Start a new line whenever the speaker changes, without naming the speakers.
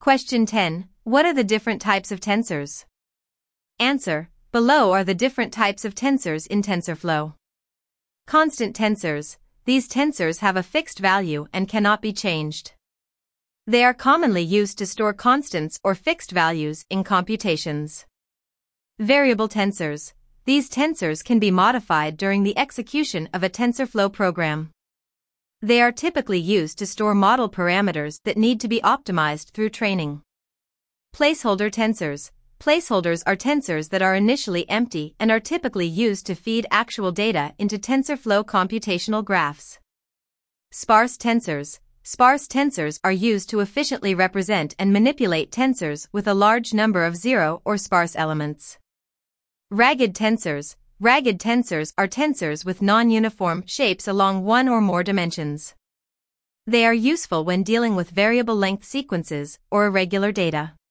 Question 10. What are the different types of tensors? Answer. Below are the different types of tensors in TensorFlow. Constant tensors. These tensors have a fixed value and cannot be changed. They are commonly used to store constants or fixed values in computations. Variable tensors. These tensors can be modified during the execution of a TensorFlow program. They are typically used to store model parameters that need to be optimized through training. Placeholder tensors. Placeholders are tensors that are initially empty and are typically used to feed actual data into TensorFlow computational graphs. Sparse tensors. Sparse tensors are used to efficiently represent and manipulate tensors with a large number of zero or sparse elements. Ragged tensors. Ragged tensors are tensors with non-uniform shapes along one or more dimensions. They are useful when dealing with variable length sequences or irregular data.